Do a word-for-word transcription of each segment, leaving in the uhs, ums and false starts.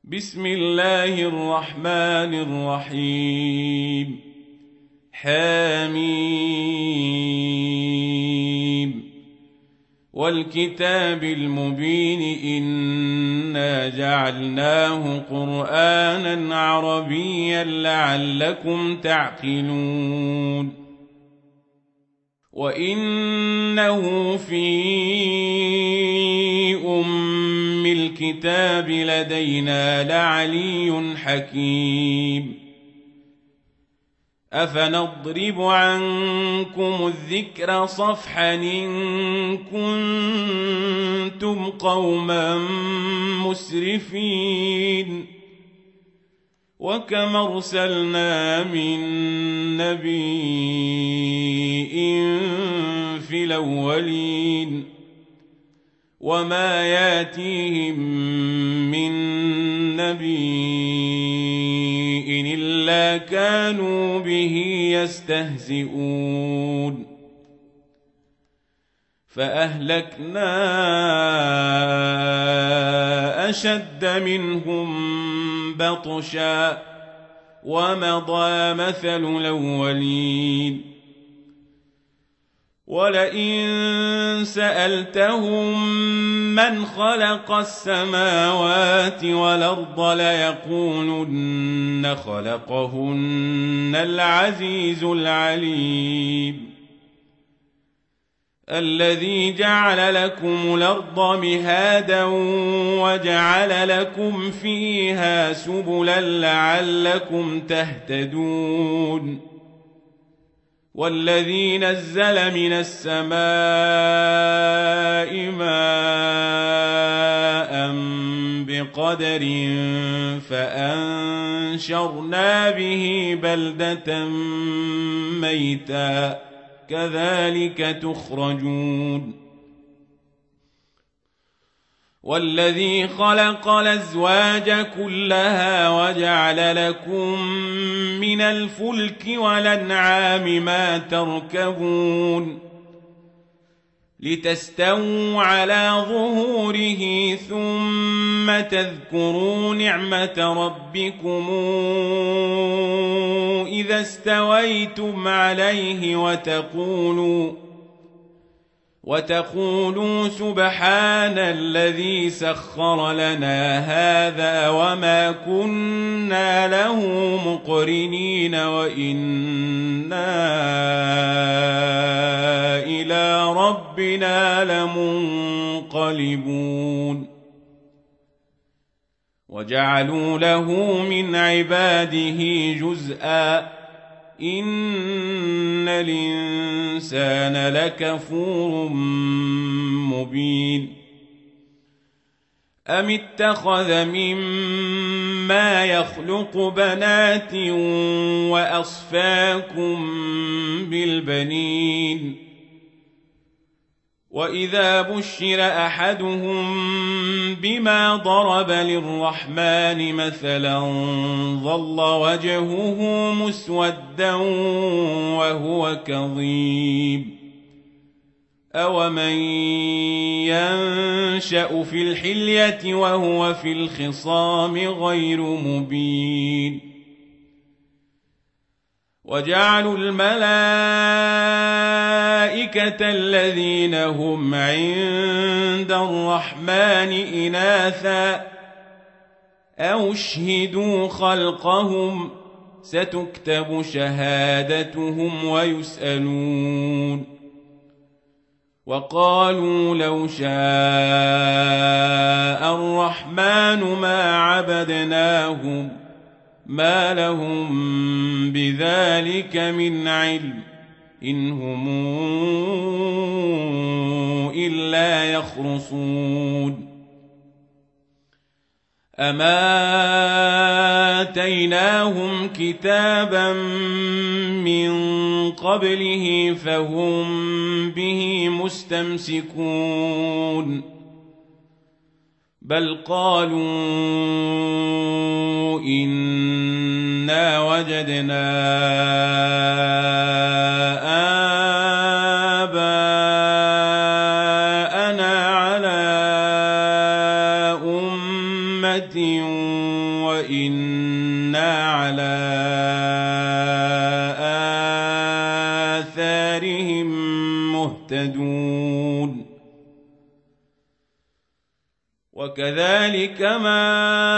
بسم الله الرحمن الرحيم. حميم والكتاب المبين إنا جعلناه قرآنا عربيا لعلكم تعقلون. وإنه في أم الكتاب لدينا لعلي حكيم. أفنضرب عنكم الذكر صفحا إن كنتم قوما مسرفين. وكم أرسلنا من نبي في الأولين وما ياتيهم من نبي إلا كانوا به يستهزئون. فأهلكنا أشد منهم بطشا ومضى مثل الأولين. ولئن سألتهم من خلق السماوات والأرض ليقولن خلقهن العزيز العليم. الذي جعل لكم الأرض مهادا وجعل لكم فيها سبلا لعلكم تهتدون. والذي نزل من السماء ماء بقدر فأنشرنا به بلدة ميتا كذلك تخرجون. والذي خلق الأزواج كلها وجعل لكم من الفلك والأنعام ما تركبون لتستووا على ظهوره ثم تذكروا نعمة ربكم إذا استويتم عليه وتقولوا وتقولوا سبحان الذي سخر لنا هذا وما كنا له مقرنين وإنا إلى ربنا لمنقلبون. وجعلوا له من عباده جزءا إن الإنسان لكفور مبين. أم اتخذ مما يخلق بنات وأصفاكم بالبنين. وإذا بشر أحدهم بما ضرب للرحمن مثلا ظل وجهه مسودا وهو كظيم. أومن ينشأ في الحلية وهو في الخصام غير مبين. وجعلوا الملائكة الذين هم عند الرحمن إناثا أو اشهدوا خلقهم ستكتب شهادتهم ويسألون. وقالوا لو شاء الرحمن ما عبدناهم ما لهم بذلك من علم إن هم إلا يخرصون. أما آتيناهم كتابا من قبله فهم به مستمسكون. بل قالوا إنا وجدنا آباءنا على أمة وإنا على آثارهم مهتدون وكذلك ما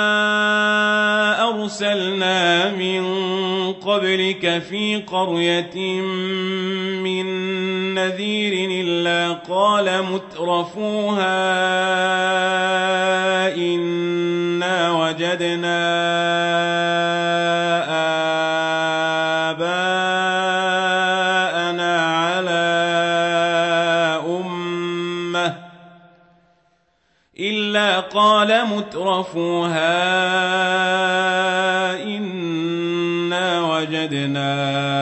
أرسلنا من قبلك في قرية من نذير إلا قال مترفوها إنا وجدنا آباءنا على أمة إلا قال مترفوها إنا وجدنا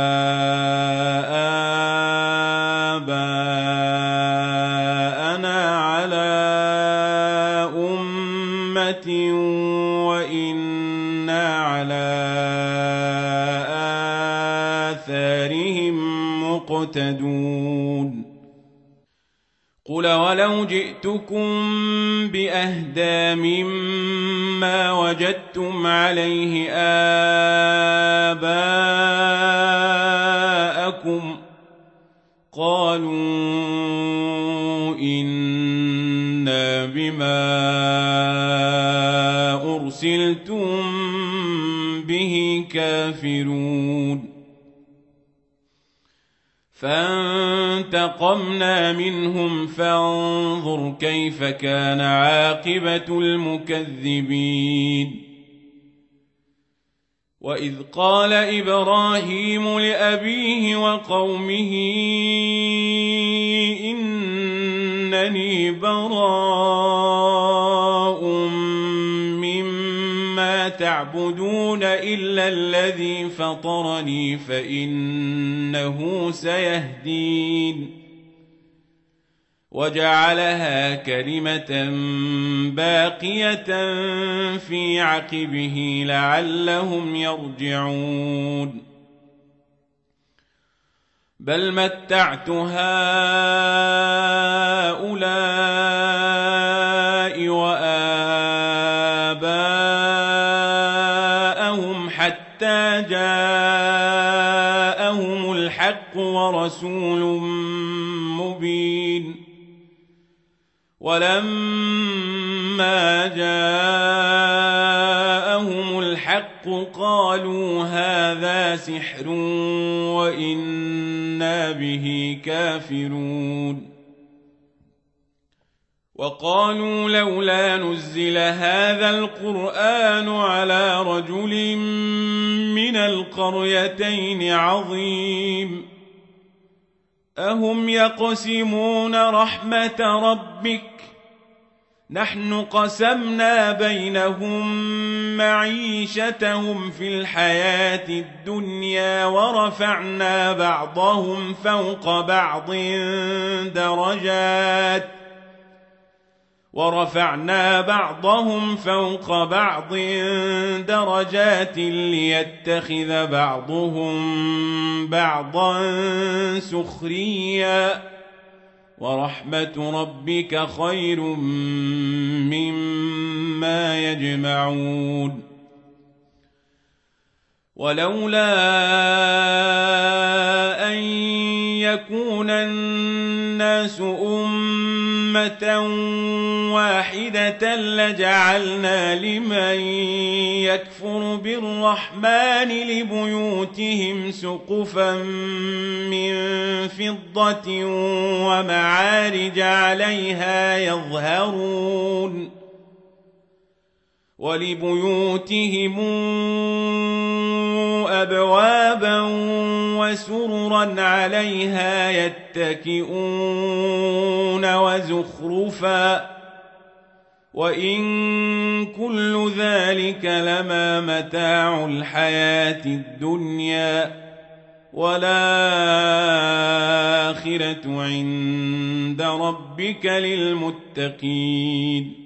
آباءنا على أمة وإنا على آثارهم مقتدون قل ولو جئتكم بأهدى مما وجدتم عليه آباءكم قالوا إنا بما أرسلتم به كافرون فانتقمنا منهم فانظر كيف كان عاقبة المكذبين وإذ قال إبراهيم لأبيه وقومه إنني براء مما تعبدون إلا الذي فطرني فإنه سيهدين وجعلها كلمة باقية في عقبه لعلهم يرجعون بل متعت هؤلاء وآباءهم حتى جاءهم الحق ورسول مبين ولما جاءهم الحق قالوا هذا سحر وإنا به كافرون وقالوا لولا نزل هذا القرآن على رجل من القريتين عظيم أهم يقسمون رحمة ربك نحن قسمنا بينهم معيشتهم في الحياة الدنيا ورفعنا بعضهم فوق بعض درجات ورفعنا بعضهم فوق بعض درجات ليتخذ بعضهم بعضا سخريا ورحمة ربك خير مما يجمعون ولولا أن يكون الناس أمة واحدة لجعلنا لمن يكفر بالرحمن لبيوتهم سقفا من فضة ومعارج عليها يظهرون ولبيوتهم أبوابا وسررا عليها يتكئون وزخرفا وإن كل ذلك لما متاع الحياة الدنيا والآخرة عند ربك للمتقين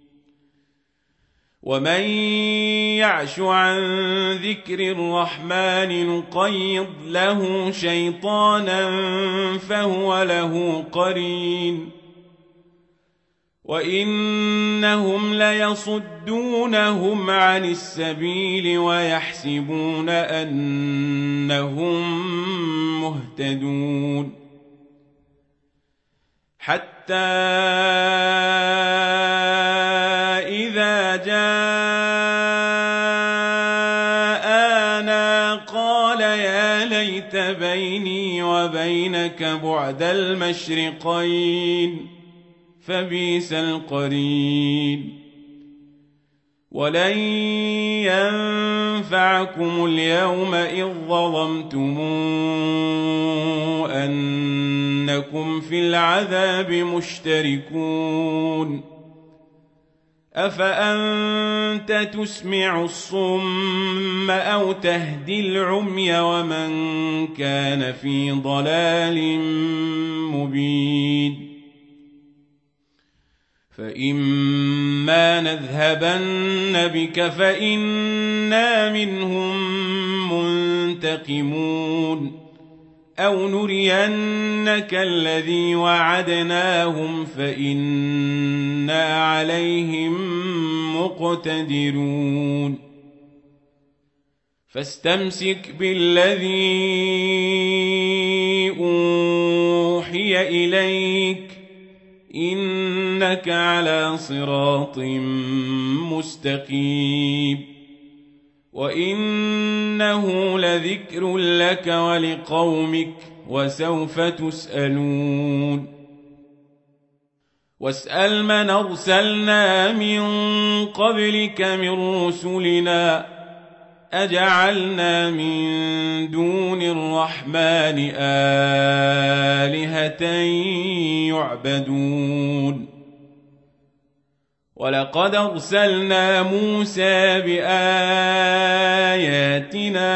ومن يعش عن ذكر الرحمن نقيض له شيطانا فهو له قرين وإنهم ليصدونهم عن السبيل ويحسبون أنهم مهتدون حتى إذا جاءنا قال يا ليت بيني وبينك بعد المشرقين فبئس القرين ولن ينفعكم اليوم إذ ظلمتم أنكم في العذاب مشتركون أفأنت تسمع الصم أو تهدي العمي ومن كان في ضلال مبين فإما نذهبن بك فإنا منهم منتقمون أو نرينك الذي وعدناهم فإنا عليهم مقتدرون فاستمسك بالذي أوحي إليك إنك على صراط مستقيم وإنه لذكر لك ولقومك وسوف تسألون واسأل من أرسلنا من قبلك من رسلنا أجعلنا من دون الرحمن آلهة يعبدون ولقد أرسلنا موسى بآياتنا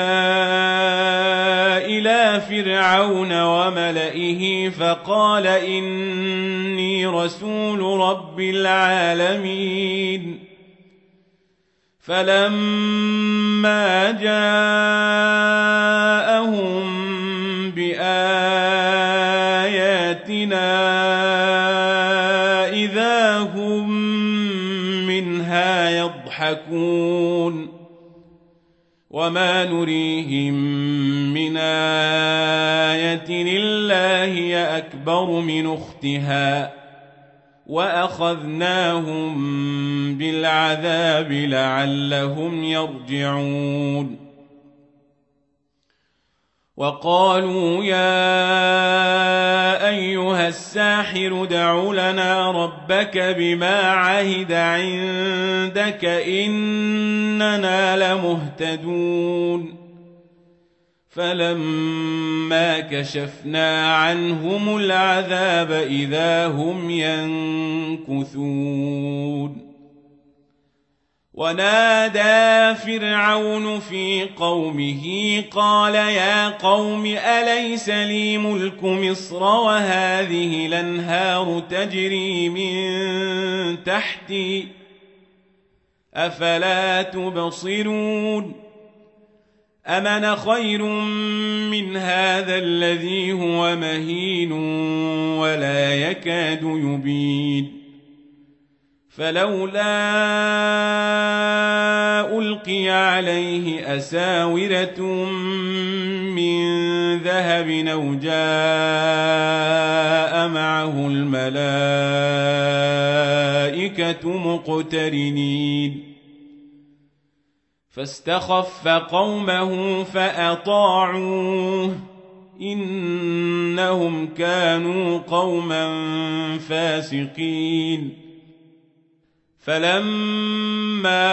إلى فرعون وملئه فقال إني رسول رب العالمين فلما جاءهم بآياتنا إذا هم منها يضحكون وما نريهم من آية إلا هي أكبر من أختها وأخذناهم بالعذاب لعلهم يرجعون وقالوا يا أيها الساحر ادع لنا ربك بما عهد عندك إننا لمهتدون فلما كشفنا عنهم العذاب إذا هم ينكثون ونادى فرعون في قومه قال يا قوم أليس لي ملك مصر وهذه الأنهار تجري من تحتي أفلا تبصرون أم أنا خير من هذا الذي هو مهين ولا يكاد يبين فلولا ألقي عليه أساورة من ذهب أو جاء معه الملائكة مقترنين فاستخف قومه فأطاعوه إنهم كانوا قوما فاسقين فلما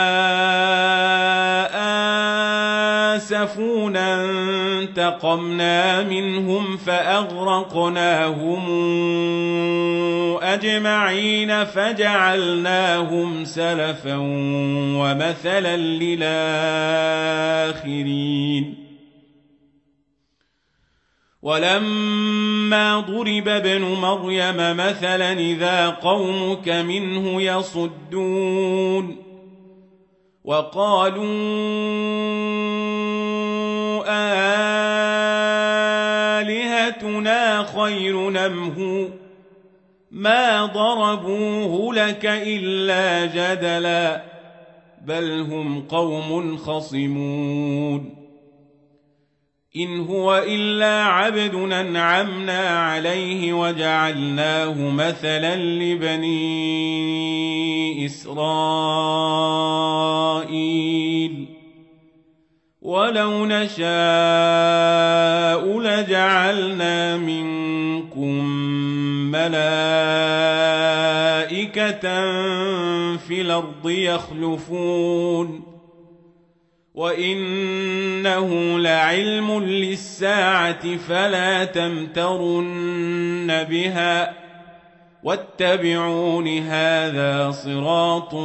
آسفونا انتقمنا منهم فأغرقناهم أجمعين فجعلناهم سلفا ومثلا للآخرين ولما ضرب ابن مريم مثلا إذا قومك منه يصدون وقالوا آلهتنا خير أم هو ما ضربوه لك إلا جدلا بل هم قوم خصمون إن هو إلا عبد أنعمنا عليه وجعلناه مثلا لبني إسرائيل ولو نشاء لجعلنا منكم ملائكة في الأرض يخلفون وإنه لعلم للساعة فلا تمترن بها واتبعون هذا صراط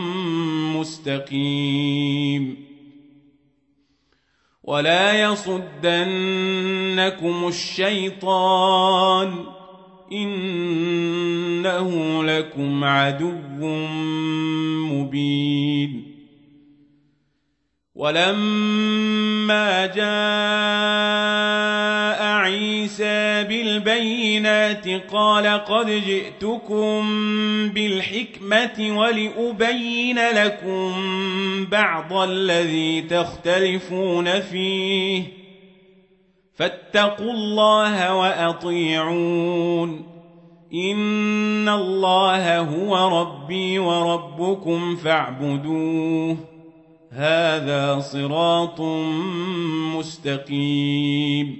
مستقيم ولا يصدنكم الشيطان إنه لكم عدو مبين ولما جاء عيسى بالبينات قال قد جئتكم بالحكمة ولأبين لكم بعض الذي تختلفون فيه فاتقوا الله وأطيعون إن الله هو ربي وربكم فاعبدوه هذا صراط مستقيم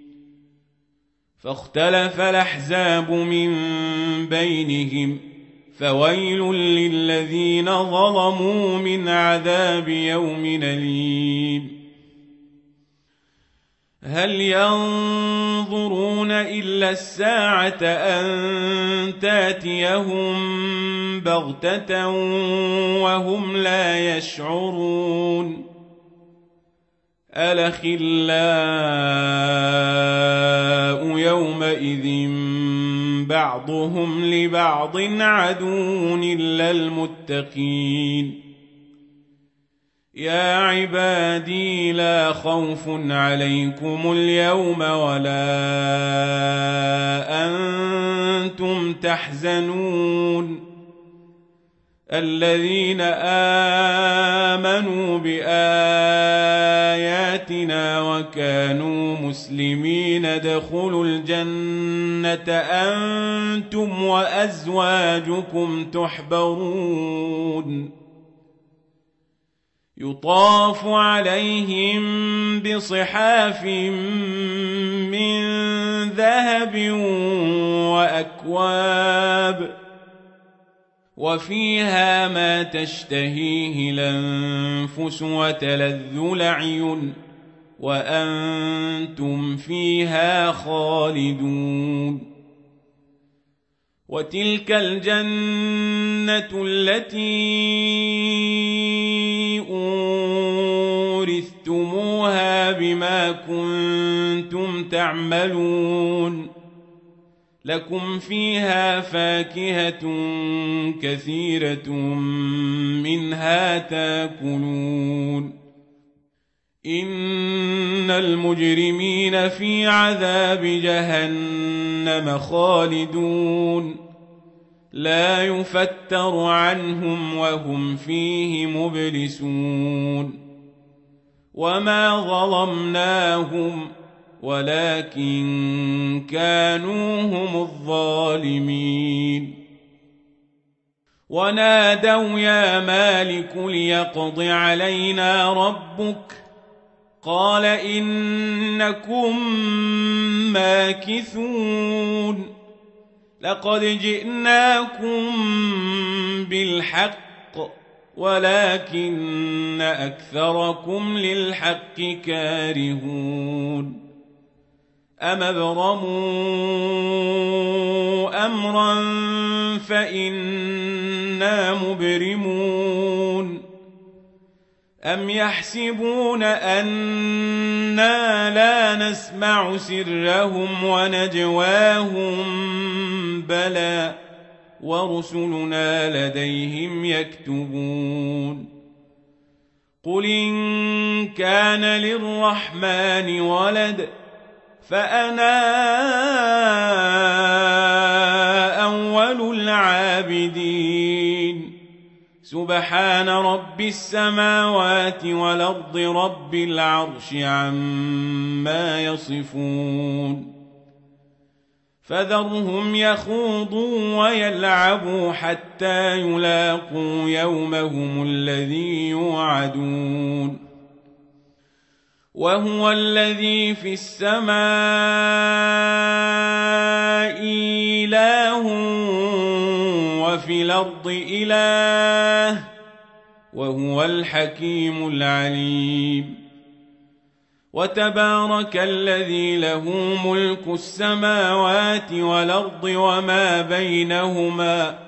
فاختلف الأحزاب من بينهم فويل للذين ظلموا من عذاب يوم أليم هل ينظرون إلا الساعة أن تأتيهم بغتة وهم لا يشعرون الأخلاء يومئذ بعضهم لبعض عدو إلا المتقين يا عبادي لا خوف عليكم اليوم ولا أنتم تحزنون الذين آمنوا بآياتنا وكانوا مسلمين ادخلوا الجنة أنتم وأزواجكم تحبرون يطاف عليهم بصحاف من ذهب وأكواب وفيها ما تشتهيه الأنفس وتلذ الأعين وأنتم فيها خالدون وتلك الجنة التي أورثتموها بما كنتم تعملون لكم فيها فاكهة كثيرة منها تاكلون إن المجرمين في عذاب جهنم خالدون لا يفتر عنهم وهم فيه مبلسون وما ظلمناهم ولكن كانوا هم الظالمين ونادوا يا مالك ليقض علينا ربك قال إنكم ماكثون لقد جئناكم بالحق ولكن أكثركم للحق كارهون أم ابرموا أمرا فإنا مبرمون أم يحسبون أنا لا نسمع سرهم ونجواهم بلى ورسلنا لديهم يكتبون قل إن كان للرحمن ولد فأنا أول أول العابدين سبحان رب السماوات والأرض رب العرش عما يصفون فذرهم يخوضوا ويلعبوا حتى يلاقوا يومهم الذي يوعدون وهو الذي في السماء إله وفي الأرض إله وهو الحكيم العليم وتبارك الذي له ملك السماوات والأرض وما بينهما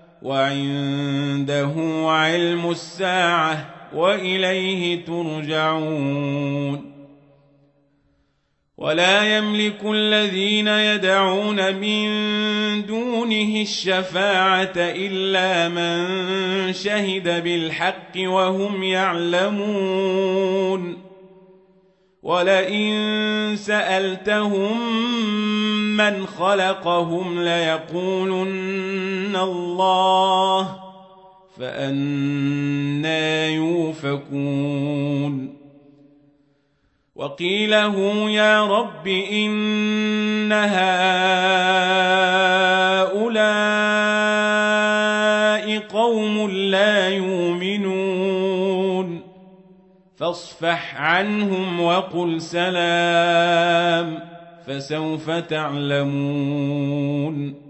وعنده علم الساعة وإليه ترجعون ولا يملك الذين يدعون من دونه الشفاعة إلا من شهد بالحق وهم يعلمون ولئن سألتهم من خلقهم ليقولن الله فأنى يؤفكون وقيله يا رب إن هؤلاء قوم لا يؤمنون فاصفح عنهم وقل سلام فسوف تعلمون